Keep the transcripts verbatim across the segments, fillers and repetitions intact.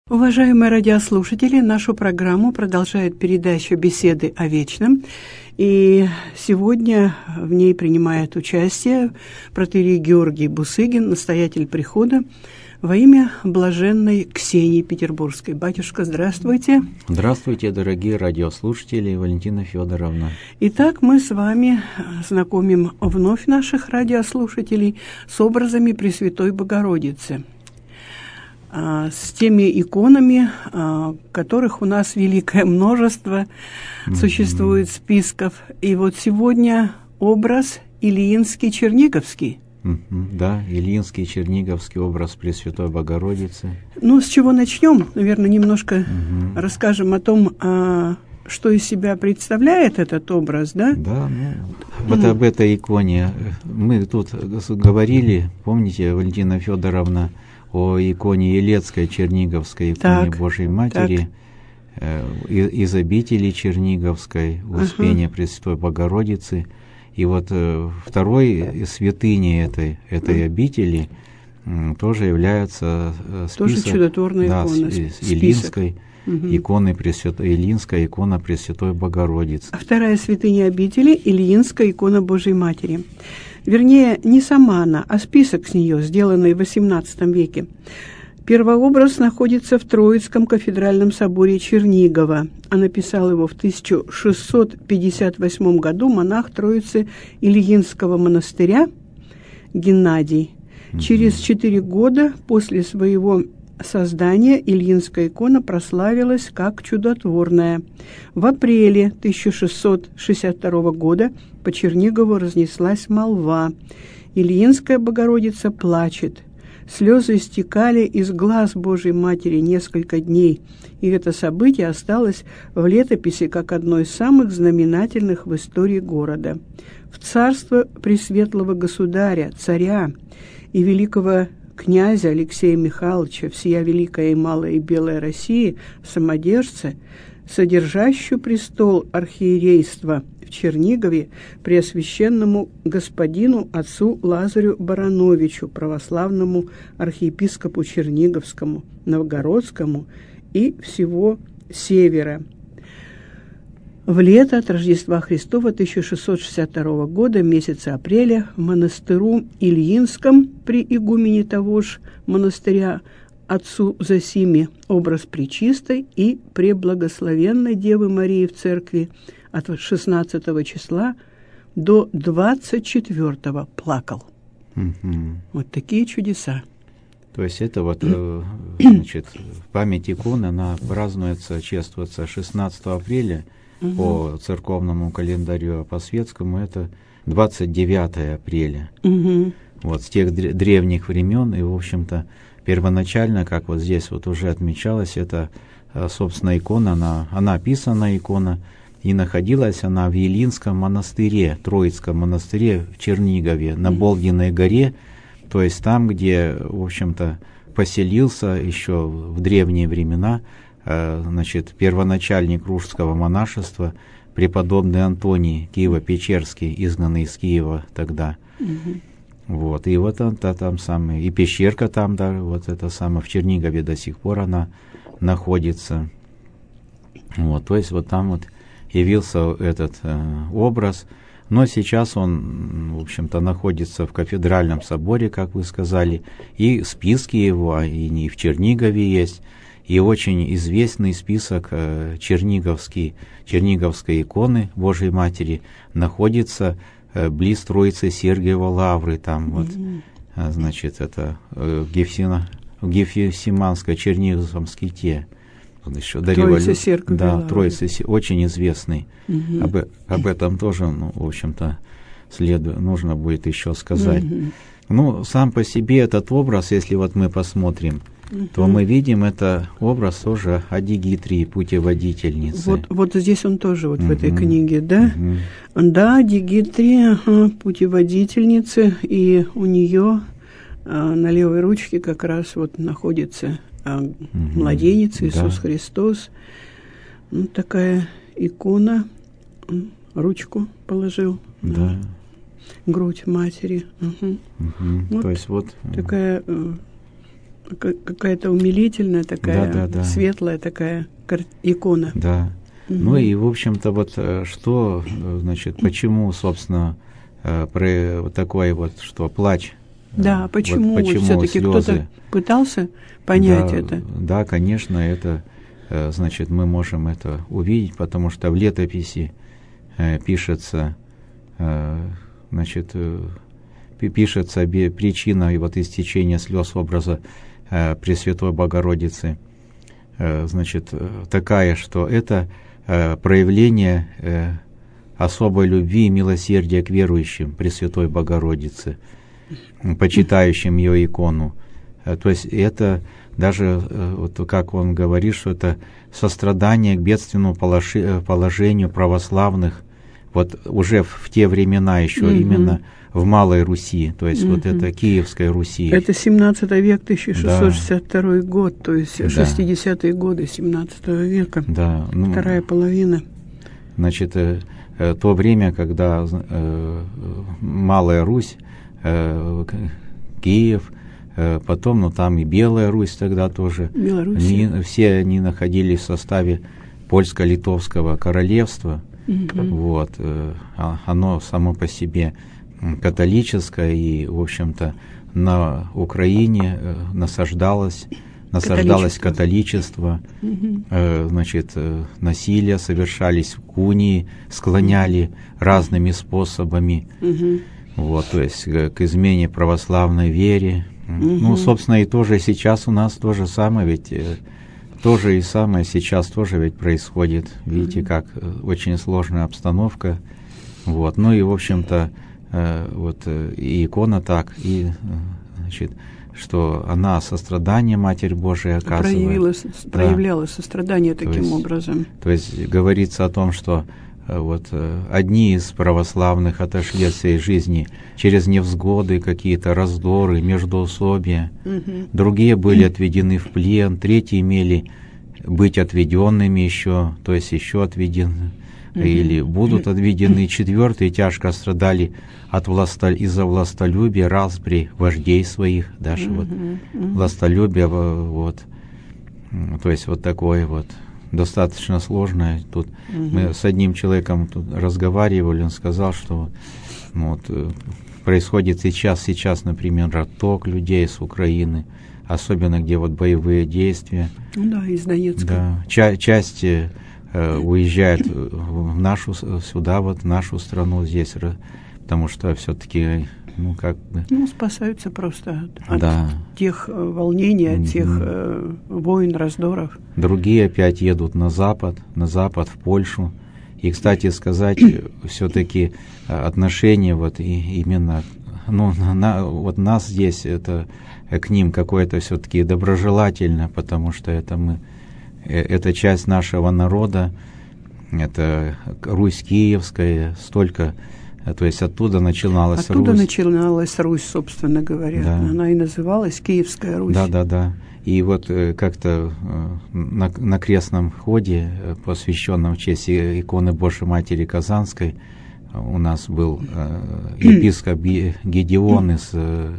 Уважаемые радиослушатели, нашу программу продолжает передача «Беседы о вечном». И сегодня в ней принимает участие протоиерей Георгий Бусыгин, настоятель прихода, во имя блаженной Ксении Петербургской. Батюшка, здравствуйте. Здравствуйте, дорогие радиослушатели, Валентина Федоровна. Итак, мы с вами знакомим вновь наших радиослушателей с образами Пресвятой Богородицы, с теми иконами, которых у нас великое множество, mm-hmm. существует списков. И вот сегодня образ Ильинский Черниговский. Mm-hmm. Да, Ильинский Черниговский образ Пресвятой Богородицы. Ну, с чего начнем? Наверное, немножко mm-hmm. расскажем о том, что из себя представляет этот образ, да? Да, ну, вот mm-hmm. об этой иконе мы тут говорили, помните, Валентина Федоровна, о иконе Елецкой, Черниговской, иконе так, Божией Матери, э, из обители Черниговской, Успения uh-huh. Пресвятой Богородицы. И вот э, второй святыней этой, этой uh-huh. обители э, тоже является э, список, тоже чудотворная да, икона, с, с Илинской, uh-huh. иконой Пресвятой, Илинская икона Пресвятой Богородицы. А вторая святыня обители – Ильинская икона Божией Матери. Вернее, не сама она, а список с нее, сделанный в восемнадцатом веке. Первообраз находится в Троицком кафедральном соборе Чернигова, а написал его в тысяча шестьсот пятьдесят восьмом году монах Троицы Ильинского монастыря Геннадий. Mm-hmm. Через четыре года после своего создания Ильинская икона прославилась как чудотворная. В апреле тысяча шестьсот шестьдесят второго года по Чернигову разнеслась молва. Ильинская Богородица плачет. Слезы истекали из глаз Божией Матери несколько дней, и это событие осталось в летописи как одно из самых знаменательных в истории города. В царство пресветлого государя, царя и великого князя Алексея Михайловича, всея великая и малая и белая России, самодержца, содержащую престол архиерейства в Чернигове, преосвященному господину отцу Лазарю Барановичу, православному архиепископу Черниговскому, Новгородскому и всего Севера. В лето от Рождества Христова тысяча шестьсот шестьдесят второго года, месяца апреля, в монастыру Ильинском при игумене того же монастыря отцу Зосиме образ Пречистой и Преблагословенной Девы Марии в церкви от шестнадцатого числа до двадцать четвёртого плакал. Mm-hmm. Вот такие чудеса. То есть это вот, значит, память икон, она празднуется, чествуется шестнадцатого апреля, угу. по церковному календарю, а по светскому это двадцать девятого апреля. Угу. Вот с тех древних времен, и, в общем-то, первоначально, как вот здесь вот уже отмечалось, это, собственно, икона, она, она описана икона, и находилась она в Елинском монастыре, Троицком монастыре в Чернигове, на Болгиной горе, то есть там, где, в общем-то, поселился еще в древние времена, значит, первоначальник русского монашества, преподобный Антоний Киево-Печерский, изгнанный из Киева тогда. Угу. Вот, и вот он, та, там самый, и пещерка там, да, вот это самое, в Чернигове до сих пор она находится. Вот, то есть вот там вот явился этот э, образ, но сейчас он, в общем-то, находится в кафедральном соборе, как вы сказали, и списки его, и не в Чернигове есть, и очень известный список э, черниговский, черниговской иконы Божией Матери находится э, близ Троицы Сергиева Лавры, там вот, mm-hmm. а, значит, это э, в Гефсина, в Гефсиманской Черниговском ските. Еще Троица Сергиева Да, Лавры. Троица, очень известный. Mm-hmm. Об, об этом тоже, ну, в общем-то, следует, нужно будет еще сказать. Mm-hmm. Ну, сам по себе этот образ, если вот мы посмотрим, Uh-huh. то мы видим это образ тоже Адигитрии, путеводительницы. Вот, вот здесь он тоже вот uh-huh. в этой книге, да? Uh-huh. Да, Адигитрия, ага, путеводительница, и у нее а, на левой ручке как раз вот находится а, uh-huh. младенец Иисус да. Христос. Ну, такая икона, ручку положил. Да. На грудь матери. Uh-huh. Uh-huh. Вот то есть вот... такая... Какая-то умилительная такая, да, да, да. светлая такая икона. Да. Угу. Ну и, в общем-то, вот что, значит, почему, собственно, про вот такой вот, что плач. Да, почему, вот почему все-таки кто-то пытался понять да, это? Да, конечно, это, значит, мы можем это увидеть, потому что в летописи пишется, значит, пишется причина и вот истечения слез образа Пресвятой Богородицы, значит, такая, что это проявление особой любви и милосердия к верующим Пресвятой Богородицы, почитающим ее икону. То есть это даже, вот как он говорит, что это сострадание к бедственному положению православных, вот уже в те времена еще mm-hmm. именно в Малой Руси, то есть mm-hmm. вот это Киевской Руси. Это семнадцатый век, тысяча шестьсот шестьдесят второй да. год, то есть да. шестидесятые годы семнадцатого века, да. ну, вторая половина. Значит, э, э, то время, когда э, Малая Русь, э, Киев, э, потом, ну там и Белая Русь тогда тоже, они, все они находились в составе Польско-Литовского королевства, mm-hmm. вот, э, оно само по себе католическое, и, в общем-то, на Украине э, насаждалось, насаждалось католичество, угу. э, значит, э, насилия совершались в унии, склоняли разными способами, угу. вот, то есть к, к измене православной вере. Угу. Ну, собственно, и тоже сейчас у нас то же самое, ведь э, то же и самое сейчас тоже ведь происходит. Видите, угу. как э, очень сложная обстановка. Вот, ну и, в общем-то, вот и икона так, и, значит, что она сострадание Матерь Божия оказывает. Проявила, да. Проявляла сострадание таким то есть, образом. То есть говорится о том, что вот одни из православных отошли от всей жизни через невзгоды, какие-то раздоры, междоусобия, угу. другие были отведены в плен, третьи имели быть отведенными еще, то есть еще отведены. Или будут отведены, четвертые тяжко страдали от власто... из-за властолюбия, распри вождей своих, даже вот властолюбие, вот, то есть вот такое вот достаточно сложное. Тут мы с одним человеком тут разговаривали, он сказал, что ну, вот, происходит сейчас, сейчас, например, отток людей с Украины, особенно где вот боевые действия. Да, из Донецка. Да, ча- части уезжают в нашу, сюда, вот, в нашу страну здесь, потому что все-таки, ну, как бы... Ну, спасаются просто от, да. от тех волнений, от mm-hmm. тех э, войн, раздоров. Другие опять едут на запад, на запад, в Польшу. И, кстати сказать, все-таки отношение вот и, именно, ну, на, вот нас здесь, это к ним какое-то все-таки доброжелательно, потому что это мы... Это часть нашего народа, это Русь Киевская, столько, то есть оттуда начиналась оттуда Русь. Оттуда начиналась Русь, собственно говоря. Да. Она и называлась Киевская Русь. Да, да, да. И вот как-то на, на крестном ходе, посвященном в честь иконы Божией Матери Казанской, у нас был епископ Гедеон из...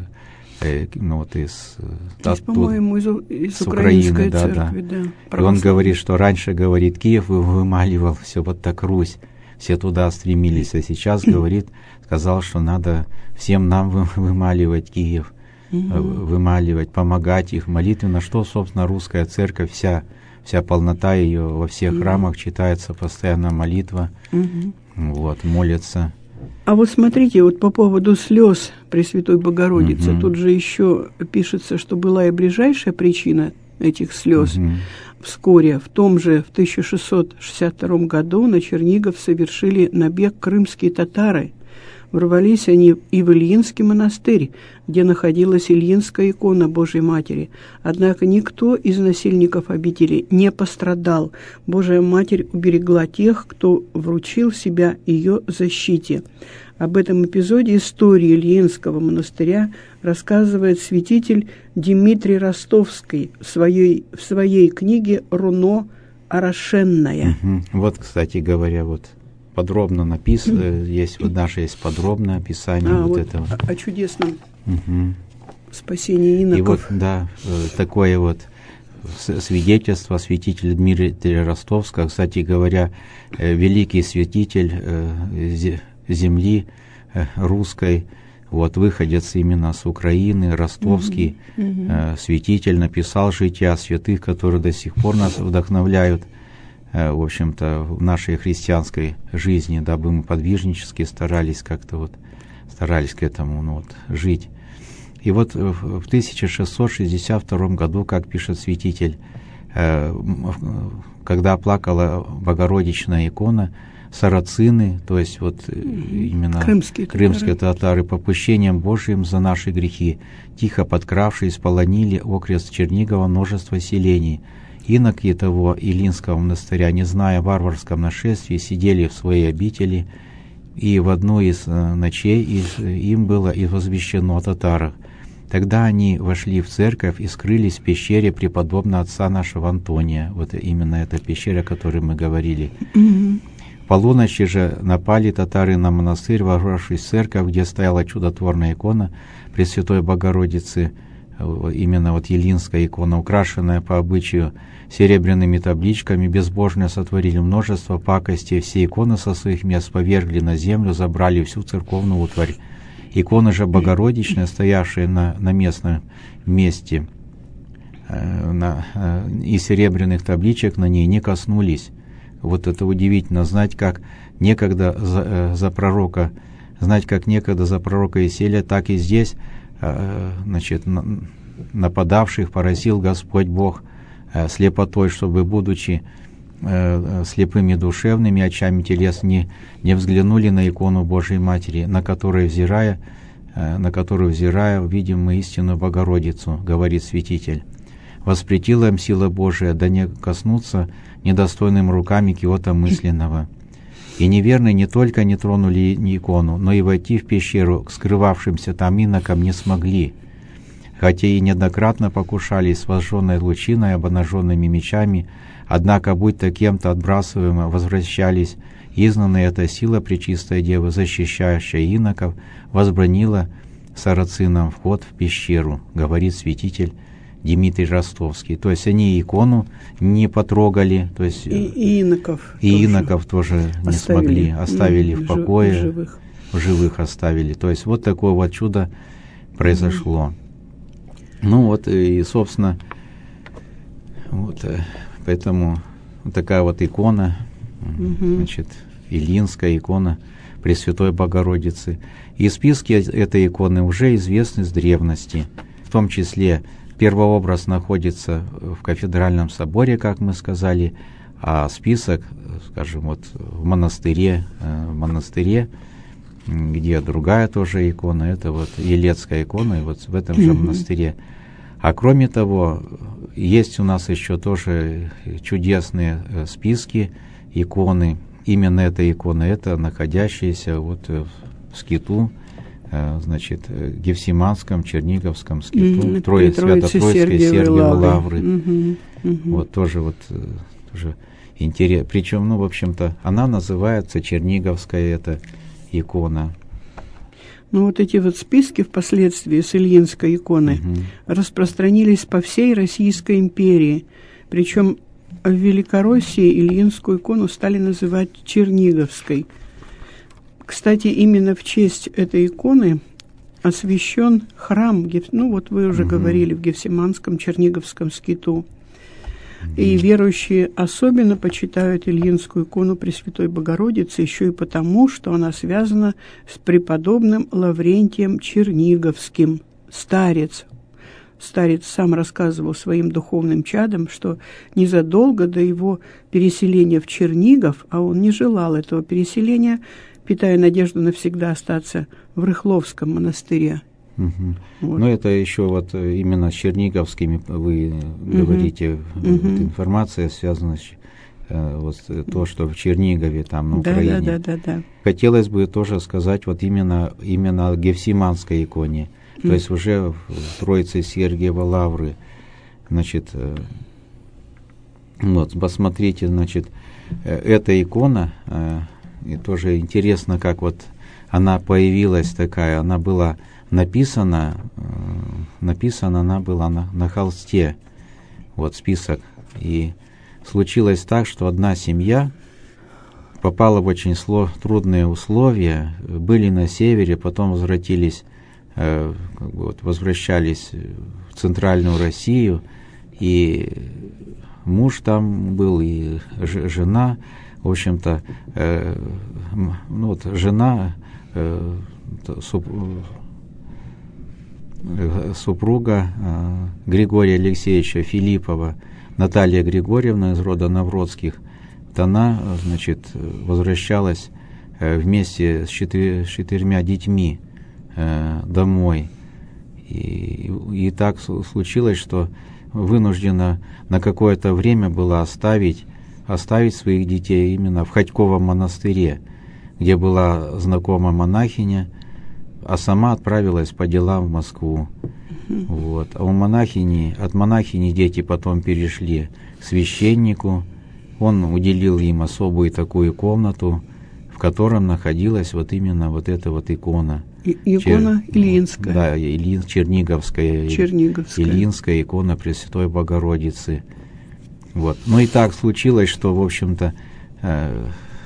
ну вот из, из по-моему, из, из украинской да, церкви, да. да. И он говорит, что раньше, говорит, Киев вымаливал все вот так Русь, все туда стремились, а сейчас, говорит, сказал, что надо всем нам вымаливать Киев, угу. вымаливать, помогать их молитвенно, что, собственно, русская церковь, вся, вся полнота ее во всех угу. храмах читается постоянно молитва, угу. вот, молятся. А вот смотрите, вот по поводу слез Пресвятой Богородицы, угу. тут же еще пишется, что была и ближайшая причина этих слез. Угу. Вскоре, в том же, в тысяча шестьсот шестьдесят втором году на Чернигов совершили набег крымские татары. Ворвались они и в Ильинский монастырь, где находилась Ильинская икона Божьей Матери. Однако никто из насильников обители не пострадал. Божья Матерь уберегла тех, кто вручил себя ее защите. Об этом эпизоде истории Ильинского монастыря рассказывает святитель Дмитрий Ростовский в своей, в своей книге «Руно Орошенное». Угу. Вот, кстати говоря, вот подробно написано, есть вот наше есть подробное описание а, вот, вот этого. О, о чудесном угу. Спасение иноков. И вот, да, такое вот свидетельство, святитель Дмитрия Ростовского, кстати говоря, великий святитель земли русской, вот, выходец именно с Украины, ростовский mm-hmm. Mm-hmm. святитель, написал жития святых, которые до сих пор нас вдохновляют, в общем-то, в нашей христианской жизни, дабы мы подвижнически старались как-то вот, старались к этому, ну, вот, жить. И вот в тысяча шестьсот шестьдесят втором году, как пишет святитель, когда плакала Богородичная икона, сарацины, то есть вот mm-hmm. именно крымские, крымские татары, попущением Божиим за наши грехи, тихо подкравшись, полонили окрест Чернигова множество селений. Иноки того Илинского монастыря, не зная о варварском нашествии, сидели в своей обители, и в одну из ночей им было и возвещено о татарах. Тогда они вошли в церковь и скрылись в пещере преподобного отца нашего Антония. Вот именно эта пещера, о которой мы говорили. Mm-hmm. В полуночи же напали татары на монастырь, ворвавшись в церковь, где стояла чудотворная икона Пресвятой Богородицы, именно вот Елинская икона, украшенная по обычаю серебряными табличками. Безбожные сотворили множество пакостей, все иконы со своих мест повергли на землю, забрали всю церковную утварь. Иконы же Богородичные, стоявшие на, на местном месте, э, на, э, и серебряных табличек на ней не коснулись. Вот это удивительно, знать, как некогда за, э, за пророка, знать, как некогда за пророка Исаия, так и здесь, э, значит, на, нападавших поразил Господь Бог э, слепотой, чтобы, будучи э, слепыми душевными, очами телес, не, не взглянули на икону Божией Матери, на которую взирая, э, на которую взирая, увидим мы истинную Богородицу, говорит святитель. Воспретила им сила Божия, да не коснуться недостойным руками киота мысленного. И неверные не только не тронули икону, но и войти в пещеру к скрывавшимся там инокам не смогли, хотя и неоднократно покушались с возжженной лучиной, обнаженными мечами, однако, будь то кем-то отбрасываемо, возвращались. Изгнанная эта сила Пречистой Девы, защищающая иноков, возбранила сарацинам вход в пещеру, говорит святитель Дмитрий Ростовский. То есть они икону не потрогали, то есть и, и иноков, и иноков тоже не оставили, смогли, оставили mm, в покое, в живых. в живых оставили. То есть вот такое вот чудо произошло. Mm. Ну вот и, собственно, вот поэтому вот такая вот икона, mm-hmm. значит, Илинская икона Пресвятой Богородицы. И списки этой иконы уже известны с древности, в том числе первообраз находится в кафедральном соборе, как мы сказали, а список, скажем, вот в монастыре, в монастыре, где другая тоже икона, это вот Елецкая икона, и вот в этом же монастыре. А кроме того, есть у нас еще тоже чудесные списки иконы. Именно эта икона, это находящаяся вот в скиту, значит, Гефсиманском, Черниговском скиту, mm-hmm. Трое, Свято-Троицкой Сергиевой Лавры. Mm-hmm. Mm-hmm. Вот тоже вот тоже интересно. Причем, ну, в общем-то, она называется Черниговская эта икона. Ну, вот эти вот списки впоследствии с Ильинской иконой mm-hmm. распространились по всей Российской империи. Причем в Великороссии Ильинскую икону стали называть Черниговской. Кстати, именно в честь этой иконы освящен храм, ну вот вы уже угу. говорили, в Гефсиманском Черниговском скиту. Угу. И верующие особенно почитают Ильинскую икону Пресвятой Богородицы еще и потому, что она связана с преподобным Лаврентием Черниговским, старец. Старец сам рассказывал своим духовным чадам, что незадолго до его переселения в Чернигов, а он не желал этого переселения, питая надежду навсегда остаться в Рыхловском монастыре. Угу. Вот. Но это еще вот именно с черниговскими, вы угу. говорите, угу. вот информация связана с вот, то, что в Чернигове, там, на да, Украине. Да, да, да, да. Хотелось бы тоже сказать вот именно, именно о Гефсиманской иконе, угу. то есть уже в Троице Сергиева Лавры. Значит, вот, посмотрите, значит, эта икона. И тоже интересно, как вот она появилась такая, она была написана, написана она была на, на холсте, вот список. И случилось так, что одна семья попала в очень сло, трудные условия, были на севере, потом возвратились, э, вот, возвращались в центральную Россию, и муж там был, и ж, жена, в общем-то, э, ну вот жена, э, суп, э, супруга э, Григория Алексеевича Филиппова, Наталья Григорьевна из рода Навродских, вот она, значит, возвращалась э, вместе с, четыр, с четырьмя детьми э, домой. И, и так случилось, что вынуждена на какое-то время была оставить, оставить своих детей именно в Ходьковом монастыре, где была знакома монахиня, а сама отправилась по делам в Москву. Вот. А у монахини, от монахини дети потом перешли к священнику. Он уделил им особую такую комнату, в котором находилась вот именно вот эта вот икона. И, икона Чер... Ильинская. Да, Ильин... Черниговская. Черниговская. Ильинская икона Пресвятой Богородицы. Вот. Ну и так случилось, что, в общем-то, э,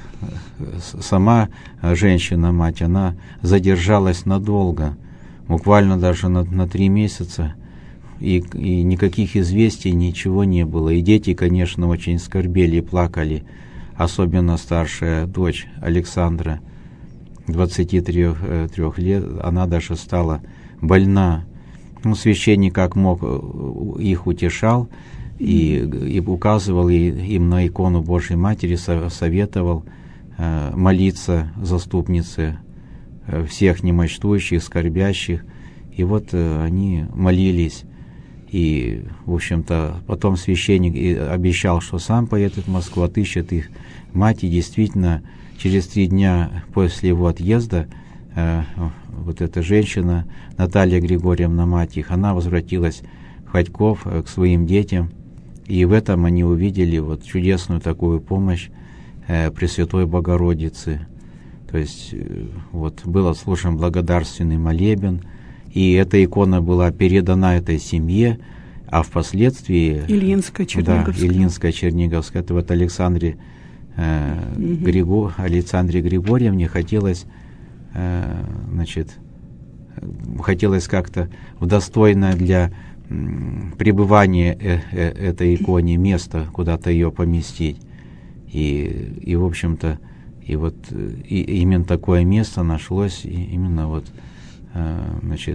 сама женщина, мать, она задержалась надолго, буквально даже на, на три месяца, и, и никаких известий, ничего не было. И дети, конечно, очень скорбели и плакали, особенно старшая дочь Александра, двадцати трёх лет, она даже стала больна. Ну, священник как мог их утешал и, и указывал им на икону Божьей Матери, советовал э, молиться заступнице э, всех немощтующих, скорбящих. И вот э, они молились. И, в общем-то, потом священник обещал, что сам поедет в Москву, отыщет их мать, и действительно через три дня после его отъезда э, вот эта женщина, Наталья Григорьевна, мать их, она возвратилась в Ходьков э, к своим детям, и в этом они увидели вот чудесную такую помощь э, Пресвятой Богородицы. То есть э, вот был отслужен благодарственный молебен, и эта икона была передана этой семье, а впоследствии Ильинская, Черниговская. Да, Ильинская, Черниговская, это вот Александре Э, угу. Григор, Александре Григорьевне хотелось, э, значит, хотелось как-то в достойное для м, пребывания э, э, этой иконе место куда-то ее поместить. И, и в общем-то, и вот и, именно такое место нашлось и именно вот, э, значит,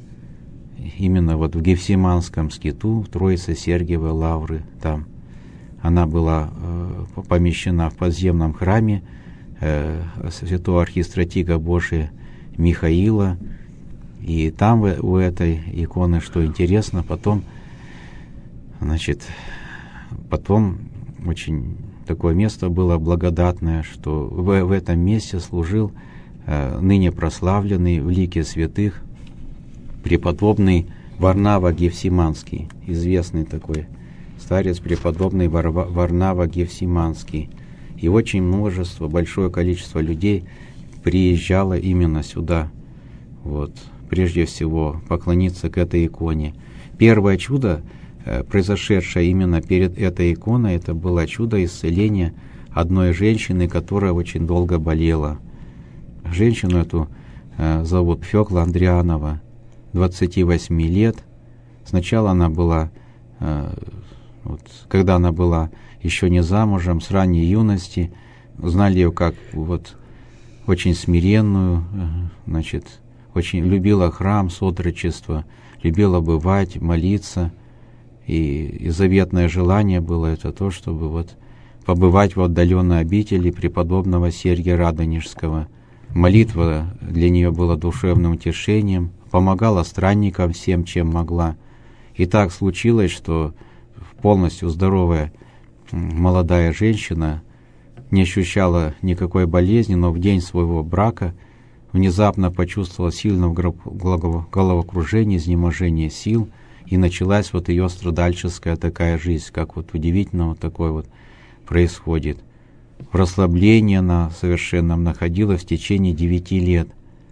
именно вот в Гефсиманском скиту, в Троице-Сергиевой лавры там. Она была э, помещена в подземном храме э, святого архистратига Божия Михаила. И там в, у этой иконы, что интересно, потом, значит, потом очень такое место было благодатное, что в, в этом месте служил э, ныне прославленный в лике святых преподобный Варнава Гефсиманский, известный такой старец преподобный Варнава Гефсиманский. И очень множество, большое количество людей приезжало именно сюда, вот, прежде всего поклониться к этой иконе. Первое чудо, произошедшее именно перед этой иконой, это было чудо исцеления одной женщины, которая очень долго болела. Женщину эту э, зовут Фёкла Андрианова, двадцати восьми лет. Сначала она была э, Вот, когда она была еще не замужем, с ранней юности, знали ее как вот очень смиренную, значит, очень любила храм, сотрудничество, любила бывать, молиться, и, и заветное желание было это то, чтобы вот побывать в отдаленной обители преподобного Сергия Радонежского. Молитва для нее была душевным утешением, помогала странникам всем, чем могла. И так случилось, что полностью здоровая молодая женщина не ощущала никакой болезни, но в день своего брака внезапно почувствовала сильное головокружение, изнеможение сил, и началась вот ее страдальческая такая жизнь, как вот удивительно вот такое вот происходит. В расслаблении она совершенно находилась в течение девяти лет.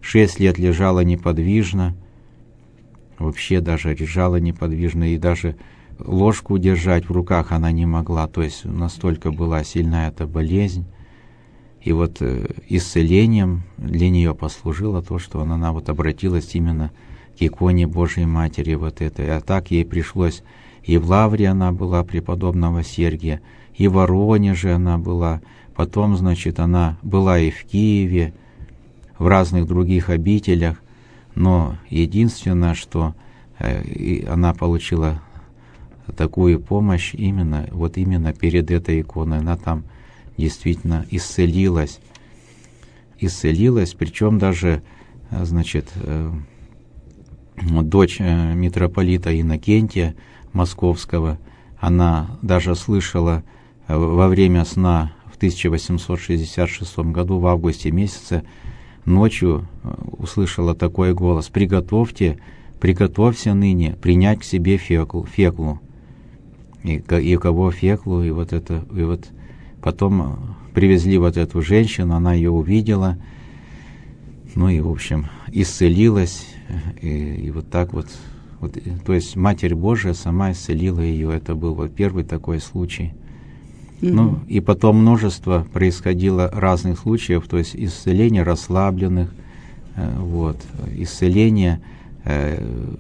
шесть лет лежала неподвижно, вообще даже лежала неподвижно, и даже ложку держать в руках она не могла, то есть настолько была сильна эта болезнь. И вот исцелением для нее послужило то, что она, она вот обратилась именно к иконе Божьей Матери вот этой. А так ей пришлось, и в Лавре она была преподобного Сергия, и в Воронеже она была, потом, значит, она была и в Киеве, в разных других обителях, но единственное, что э, она получила такую помощь именно, вот именно перед этой иконой, она там действительно исцелилась, исцелилась, причем даже, значит, э, дочь э, митрополита Иннокентия Московского, она даже слышала э, во время сна в тысяча восемьсот шестьдесят шестом году, в августе месяце, ночью услышала такой голос: «Приготовьте, приготовься ныне принять к себе феклу». феклу. И, и кого феклу, и вот это, и вот потом привезли вот эту женщину, она ее увидела, ну и, в общем, исцелилась, и, и вот так вот, вот, то есть Матерь Божия сама исцелила ее, это был вот первый такой случай. Mm-hmm. Ну, и потом множество происходило разных случаев, то есть исцеление расслабленных, э, вот, исцеление э,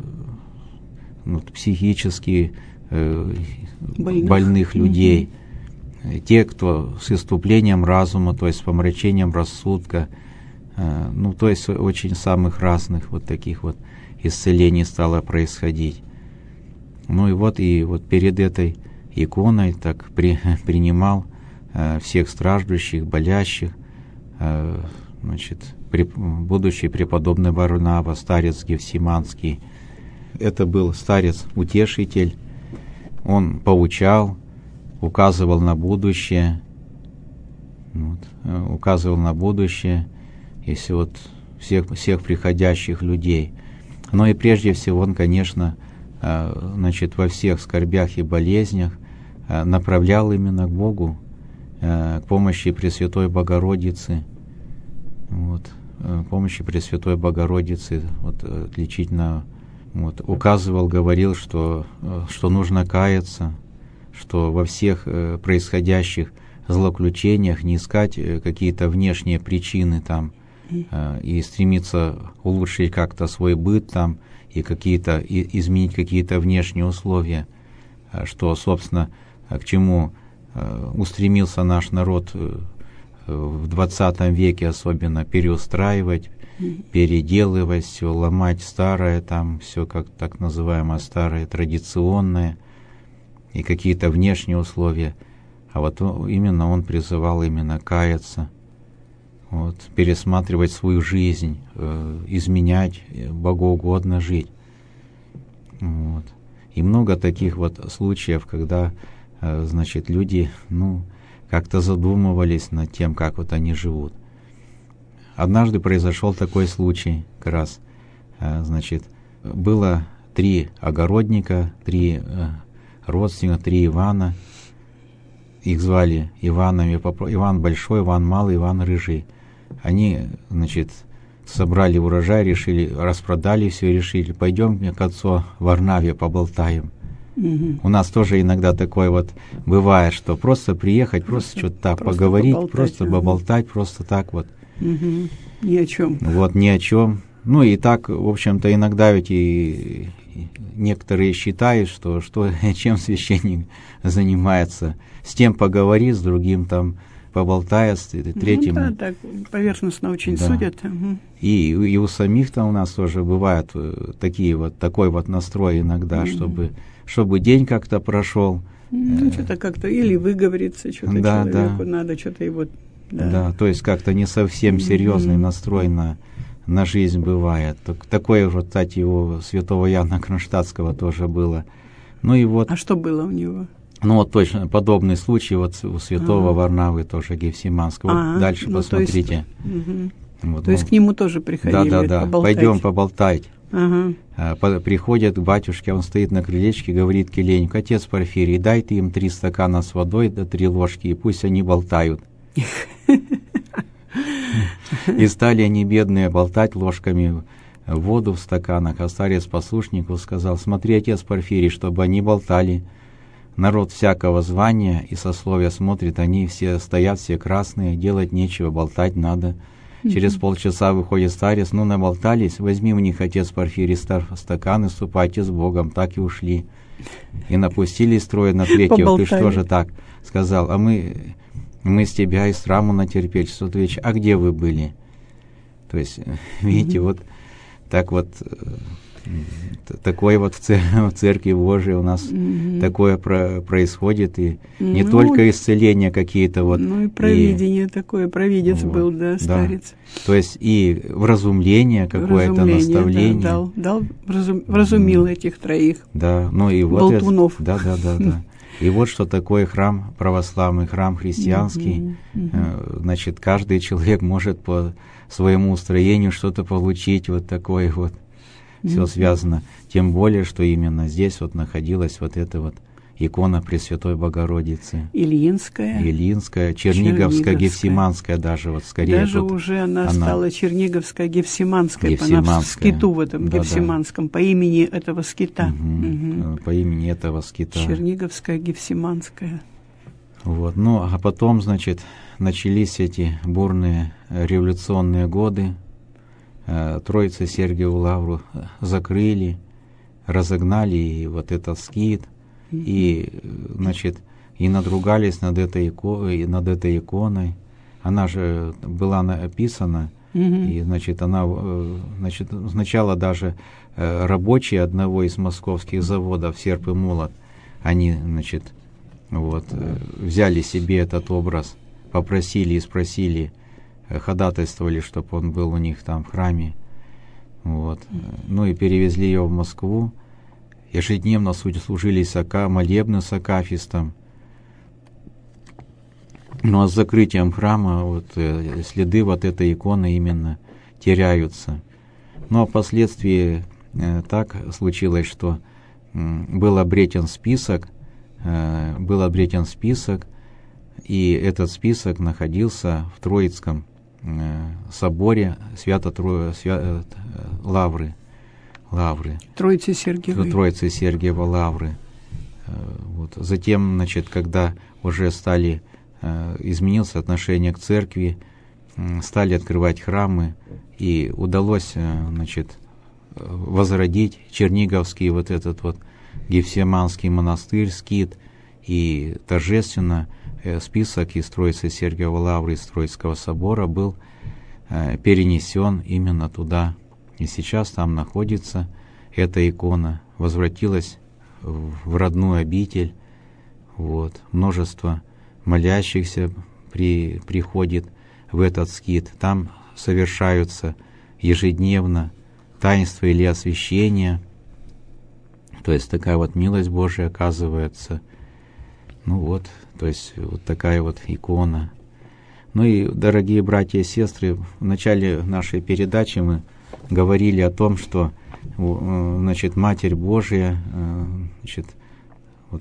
ну, психически э, больных, больных людей, mm-hmm. те, кто с исступлением разума, то есть с помрачением рассудка, э, ну, то есть очень самых разных вот таких вот исцелений стало происходить. Ну и вот, и вот перед этой иконой так при, принимал э, всех страждущих, болящих, э, значит, при, будущий преподобный Варнава, старец Гефсиманский. Это был старец-утешитель, он поучал, указывал на будущее, вот, э, указывал на будущее, если вот всех, всех приходящих людей. Но и прежде всего он, конечно, э, значит, во всех скорбях и болезнях направлял именно к Богу, к помощи Пресвятой Богородицы, вот, помощи Пресвятой Богородицы, вот, отличительно, вот, указывал, говорил, что, что нужно каяться, что во всех происходящих злоключениях не искать какие-то внешние причины там и стремиться улучшить как-то свой быт там и какие-то и изменить какие-то внешние условия, что, собственно, к чему э, устремился наш народ э, в двадцатом веке, особенно переустраивать, mm-hmm. переделывать все, ломать старое, там все как так называемое старое, традиционное, и какие-то внешние условия. А вот именно он призывал именно каяться, вот, пересматривать свою жизнь, э, изменять, богоугодно жить. Вот. И много таких вот случаев, когда, значит, люди, ну, как-то задумывались над тем, как вот они живут. Однажды произошел такой случай, как раз, значит, было три огородника, три родственника, три Ивана. Их звали Иванами, Иван Большой, Иван Малый, Иван Рыжий. Они, значит, собрали урожай, решили, распродали все, решили, пойдем к отцу Варнаве поболтаем. Угу. У нас тоже иногда такое вот бывает, что просто приехать, просто, просто что-то так просто поговорить, поболтать, просто угу. поболтать, просто так вот. Угу. Ни о чем. Вот, ни о чем. Ну и так, в общем-то, иногда ведь и некоторые считают, что, что чем священник занимается. С тем поговорит, с другим там поболтает, с третьим. Ну, да, так поверхностно очень да. судят. Угу. И, и у самих-то у нас тоже бывают такие вот, такой вот настрой иногда, угу. чтобы, чтобы день как-то прошел. Ну, что-то как-то, или выговориться, что-то да, человеку да. надо, что-то и вот. Да. да, то есть как-то не совсем серьезный mm-hmm. настрой на, на жизнь бывает. Так, такое же, кстати, у святого Иоанна Кронштадтского тоже было. Ну и вот. А что было у него? Ну вот точно подобный случай вот у святого А-а-а. Варнавы тоже Гефсиманского. Вот А-а-а. Дальше ну, посмотрите. То есть, угу. вот, то ну, есть к нему тоже приходили да, да, да. поболтать? Пойдем поболтать. Ага. А, приходят к батюшке, он стоит на крылечке, говорит Келейнику: отец Порфирий, дай ты им три стакана с водой, да три ложки, и пусть они болтают. И стали они, бедные, болтать ложками воду в стаканах, а старец послушнику сказал: смотри, отец Порфирий, чтобы они болтали. Народ всякого звания и сословия смотрит, они все стоят, все красные, делать нечего, болтать надо. Через полчаса выходит старец: ну, наболтались, возьми у них, отец Порфирий, стаканы, ступайте с Богом. Так и ушли. И напустились трое на третьего. Ты что же так? Сказал: а мы, мы с тебя и сраму натерпели. Что-то вечер. А где вы были? То есть, видите, mm-hmm. вот так вот, такое вот в, цер- в Церкви Божией у нас mm-hmm. такое про- происходит, и mm-hmm. не только исцеления какие-то вот. Ну и провидение и, такое, провидец вот, был, да, старец. Да. То есть и вразумление какое-то, вразумление, наставление. Да, дал, дал, вразум, вразумил mm-hmm. этих троих. Да, ну и вот болтунов. Это, да, да, да, да. И вот что такое храм православный, храм христианский. Mm-hmm. Mm-hmm. Значит, каждый человек может по своему устроению что-то получить, вот такое вот. Mm-hmm. Все связано. Тем более, что именно здесь вот находилась вот эта вот икона Пресвятой Богородицы. Ильинская. Ильинская, Черниговская, Гефсиманская даже, вот скорее. Даже тут уже она, она стала Черниговская, Гефсиманская, Гефсиманская. Она в скиту в этом да, Гефсиманском, да. по имени этого скита. Угу. Угу. По имени этого скита. Черниговская, Гефсиманская. Вот. Ну, а потом, значит, начались эти бурные революционные годы. Троица Сергиеву Лавру закрыли, разогнали, и вот этот скит. И, значит, и надругались над этой иконой, над этой иконой. Она же была написана, mm-hmm. и, значит, она, значит, сначала даже рабочие одного из московских заводов «Серп и молот», они, значит, вот, взяли себе этот образ, попросили и спросили, ходатайствовали, чтобы он был у них там в храме. Вот. Ну и перевезли ее в Москву. Ежедневно служили сока, молебны с акафистом. Ну а с закрытием храма вот, э, следы вот этой иконы именно теряются. Ну а впоследствии э, так случилось, что э, был обретен список, э, был обретен список, и этот список находился в Троицком э, соборе Свято-Тро... Свя... Лавры. Лавры. Троицы Сергиевой. Троицы Сергиева Лавры. Вот. Затем, значит, когда уже стали, э, изменилось отношение к церкви, э, стали открывать храмы, и удалось, э, значит, возродить Черниговский вот этот вот Гефсиманский монастырь, скит, и торжественно э, список из Троицы Сергиева Лавры, из Троицкого собора был э, перенесен именно туда. И сейчас там находится эта икона, возвратилась в родную обитель. Вот. Множество молящихся при, приходит в этот скит. Там совершаются ежедневно таинства или освящения. То есть такая вот милость Божия оказывается. Ну вот, то есть вот такая вот икона. Ну и, дорогие братья и сестры, в начале нашей передачи мы говорили о том, что, значит, Матерь Божия, значит, вот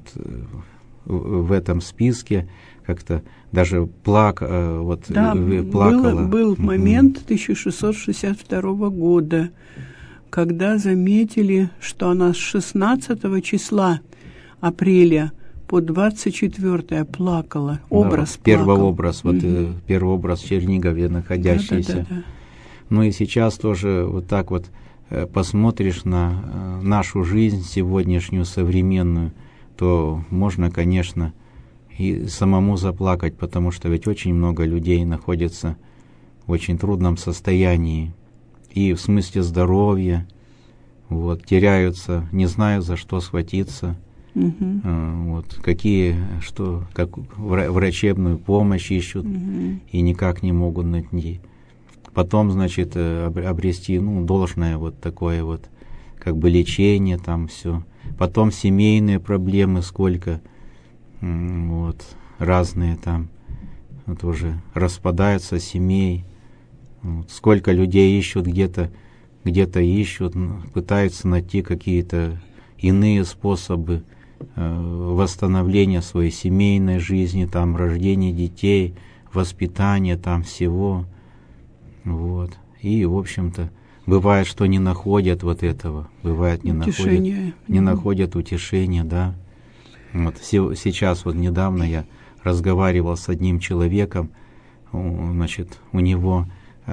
в этом списке как-то даже плак, вот, да, плакала. Был, был момент тысяча шестьсот шестьдесят второго года, когда заметили, что она с шестнадцатого числа апреля по двадцать четвёртое плакала. Образ да, плакал. Первый образ, вот mm-hmm. первый образ в Чернигове находящийся. Да, да, да, да. Ну и сейчас тоже вот так вот э, посмотришь на э, нашу жизнь сегодняшнюю, современную, то можно, конечно, и самому заплакать, потому что ведь очень много людей находится в очень трудном состоянии. И в смысле здоровья, вот, теряются, не знают, за что схватиться, угу. э, вот, какие, что, как врачебную помощь ищут, угу. и никак не могут найти. Потом, значит, обрести, ну, должное вот такое вот, как бы лечение, там все. Потом семейные проблемы сколько, вот, разные там, вот уже распадаются семей. Вот, сколько людей ищут где-то, где-то ищут, пытаются найти какие-то иные способы э, восстановления своей семейной жизни, там, рождения детей, воспитания там всего. Вот. И, в общем-то, бывает, что не находят вот этого, бывает, не утешение. находят, не mm-hmm. находят утешения, да. Вот сейчас, вот недавно я разговаривал с одним человеком, значит, у него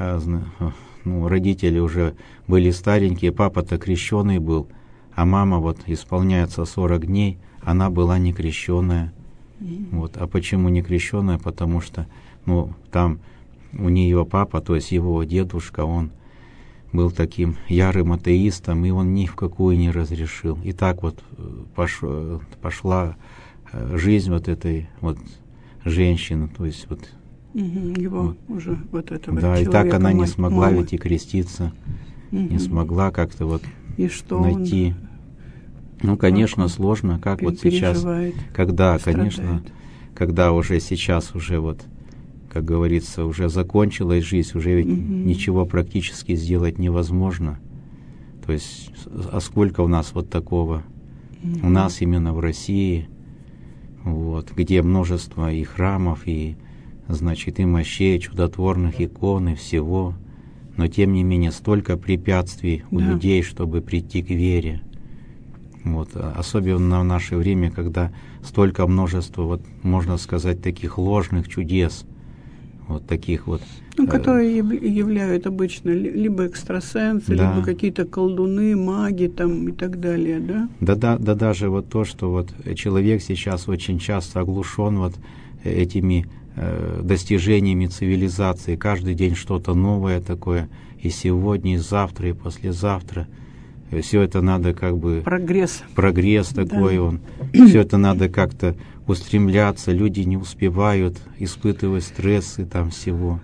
ну, родители уже были старенькие, папа-то крещеный был, а мама вот исполняется сорок дней, она была не крещеная. Mm-hmm. Вот. А почему не крещеная? Потому что ну, там у нее папа, то есть его дедушка, он был таким ярым атеистом, и он ни в какую не разрешил. И так вот пош, пошла жизнь вот этой вот женщины, то есть вот угу, его вот, уже вот этого да, и так она не смогла мама. ведь и креститься, угу. не смогла как-то вот и что найти. Он, ну, конечно, сложно, как вот сейчас, когда, страдает. Конечно, когда уже сейчас уже вот, как говорится, уже закончилась жизнь, уже ведь mm-hmm. ничего практически сделать невозможно. То есть, а сколько у нас вот такого? Mm-hmm. У нас именно в России, вот, где множество и храмов, и, значит, и мощей, чудотворных икон, и всего. Но, тем не менее, столько препятствий у yeah. людей, чтобы прийти к вере. Вот, особенно в наше время, когда столько множества, вот, можно сказать, таких ложных чудес, вот таких вот. Ну, которые э, являют обычно либо экстрасенсы, да. либо какие-то колдуны, маги там и так далее, да? Да, да, да, даже вот то, что вот человек сейчас очень часто оглушен вот этими э, достижениями цивилизации. Каждый день что-то новое такое, и сегодня, и завтра, и послезавтра. Все это надо как бы... Прогресс. Прогресс такой да. он. Все это надо как-то устремляться. Люди не успевают, испытывать стрессы там всего.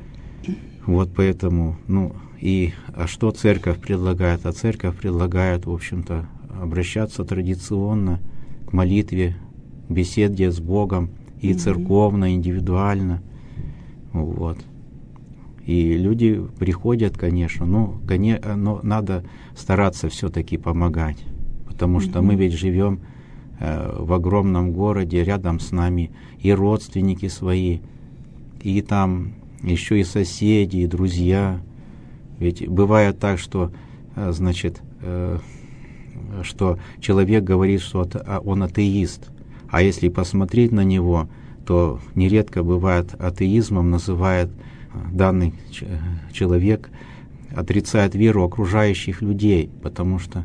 Вот поэтому, ну, и... А что церковь предлагает? А церковь предлагает, в общем-то, обращаться традиционно к молитве, к беседе с Богом, и mm-hmm. церковно, индивидуально. Вот. И люди приходят, конечно, но, но надо стараться все-таки помогать, потому что mm-hmm. мы ведь живем э, в огромном городе, рядом с нами и родственники свои, и там еще и соседи, и друзья. Ведь бывает так, что, э, значит, э, что человек говорит, что он атеист, а если посмотреть на него, то нередко бывает атеизмом называет данный человек, отрицает веру окружающих людей, потому что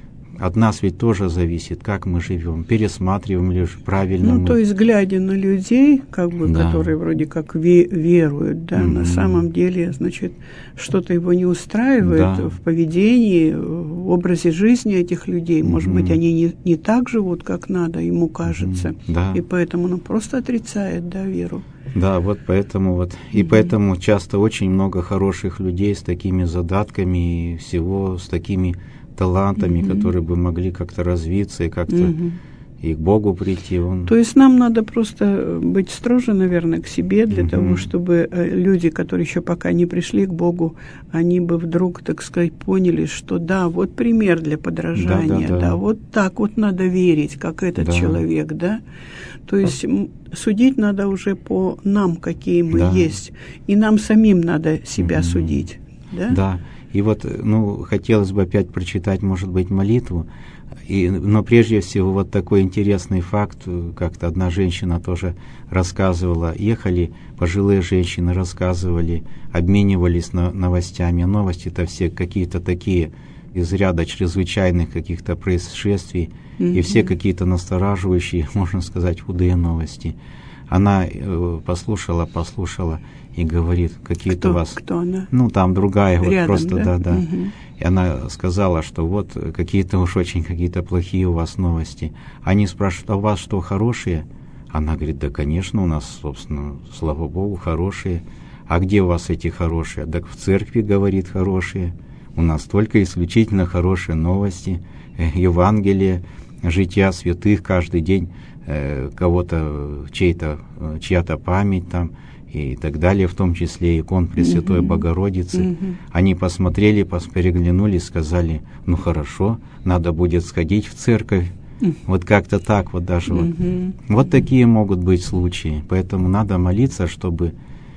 от нас ведь тоже зависит, как мы живем, пересматриваем ли правильно ну, мы. То есть, глядя на людей, как бы, да. которые вроде как ве- веруют, да, mm-hmm. на самом деле, значит, что-то его не устраивает да. в поведении, в образе жизни этих людей. Может mm-hmm. быть, они не, не так живут, как надо, ему кажется. Mm-hmm. Да. И поэтому он просто отрицает, да, веру. Да, вот поэтому вот. И mm-hmm. поэтому часто очень много хороших людей с такими задатками и всего, с такими талантами, mm-hmm. которые бы могли как-то развиться и как-то mm-hmm. и к Богу прийти. Он... То есть нам надо просто быть строже, наверное, к себе, для mm-hmm. того, чтобы люди, которые еще пока не пришли к Богу, они бы вдруг, так сказать, поняли, что да, вот пример для подражания, да, да, да. да вот так вот надо верить, как этот да. человек, да. То есть судить надо уже по нам, какие мы да. есть, и нам самим надо себя mm-hmm. судить, да? Да. И вот, ну, хотелось бы опять прочитать, может быть, молитву, и, но прежде всего вот такой интересный факт, как-то одна женщина тоже рассказывала, ехали, пожилые женщины рассказывали, обменивались на, новостями, новости-то все какие-то такие из ряда чрезвычайных каких-то происшествий, mm-hmm. и все какие-то настораживающие, можно сказать, худые новости. Она э, послушала, послушала и говорит, какие-то у вас... Кто она? Ну, там другая, рядом, вот просто, да, да, да. Угу. И она сказала, что вот какие-то уж очень какие-то плохие у вас новости. Они спрашивают, а у вас что, хорошие? Она говорит, да, конечно, у нас, собственно, слава Богу, хорошие. А где у вас эти хорошие? Так в церкви, говорит, хорошие. У нас только исключительно хорошие новости. Евангелие, жития святых каждый день, э, кого-то, чей-то, чья-то память там, и так далее, в том числе икон Пресвятой mm-hmm. Богородицы. Mm-hmm. Они посмотрели, переглянулись, сказали, ну хорошо, надо будет сходить в церковь. Mm-hmm. Вот как-то так вот даже. Mm-hmm. Вот. Вот такие могут быть случаи. Поэтому надо молиться, чтобы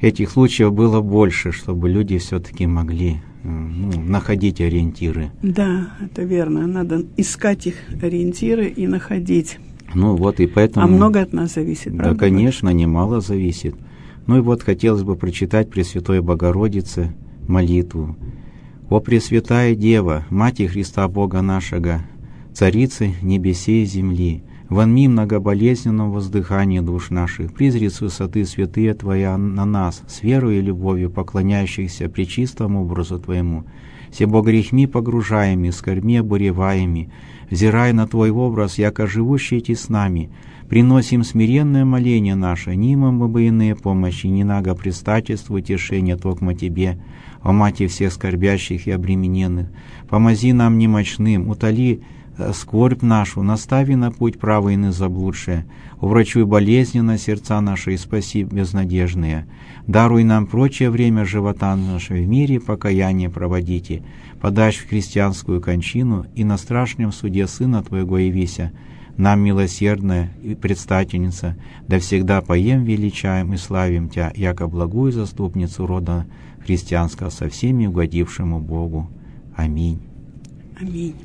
этих случаев было больше, чтобы люди все-таки могли ну, находить ориентиры. Да, это верно. Надо искать их ориентиры и находить. Ну вот и поэтому... А много от нас зависит, правда? Да, конечно, немало зависит. Ну и вот хотелось бы прочитать Пресвятой Богородице молитву. «О Пресвятая Дева, Мати Христа Бога нашего, Царицы небесей и земли, вонми многоболезненном воздыхании душ наших, призри с высоты святые Твоя на нас, с верою и любовью поклоняющихся пречистому образу Твоему, себо грехми погружаеми, скорбми обуреваеми, взирая на Твой образ, яко живущий ти с нами, приносим смиренное моление наше, нимам бы иные помощи, ни наго предстательству утешения токмо Тебе, о Мати всех скорбящих и обремененных, помози нам немощным, утоли скорбь нашу, настави на путь правый и заблудшие, уврачуй болезненно сердца наши и спаси безнадежные, даруй нам прочее время живота нашего в мире, покаяние проводите, подашь в христианскую кончину и на страшном суде Сына Твоего явися, нам милосердная и предстательница, да всегда поем величаем и славим Тя, яко благую заступницу рода христианского со всеми угодившему Богу. Аминь. Аминь.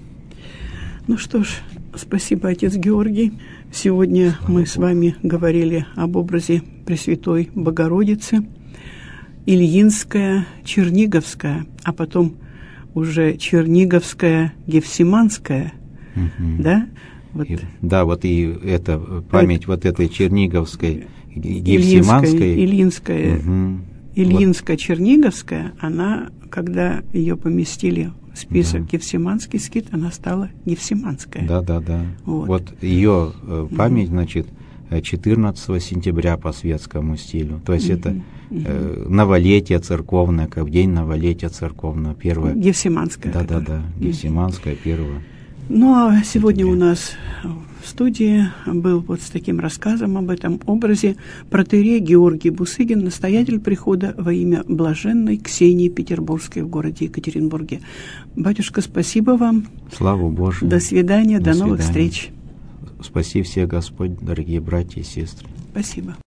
Ну что ж, спасибо, отец Георгий. Сегодня Слава мы Богу. С вами говорили об образе Пресвятой Богородицы, Ильинская, Черниговская, а потом уже Черниговская, Гефсиманская, угу. да? Вот. И, да, вот и это память это, вот этой Черниговской, Гефсиманской. Ильинская, угу. Ильинско-Черниговская, она, когда ее поместили в список да. Гефсиманский скит, она стала Гефсиманская. Да, да, да. Вот, вот ее э, память, угу. значит, четырнадцатого сентября по светскому стилю. То есть угу. это э, новолетие церковное, как в день новолетия церковного. Первое. Гефсиманская. Да, да, да. Гефсиманская первая. Ну, а сегодня у нас в студии был вот с таким рассказом об этом образе протоиерей Георгий Бусыгин, настоятель прихода во имя блаженной Ксении Петербургской в городе Екатеринбурге. Батюшка, спасибо вам. Слава Божию. До свидания, до, до новых свидания. встреч. Спаси всех Господь, дорогие братья и сестры. Спасибо.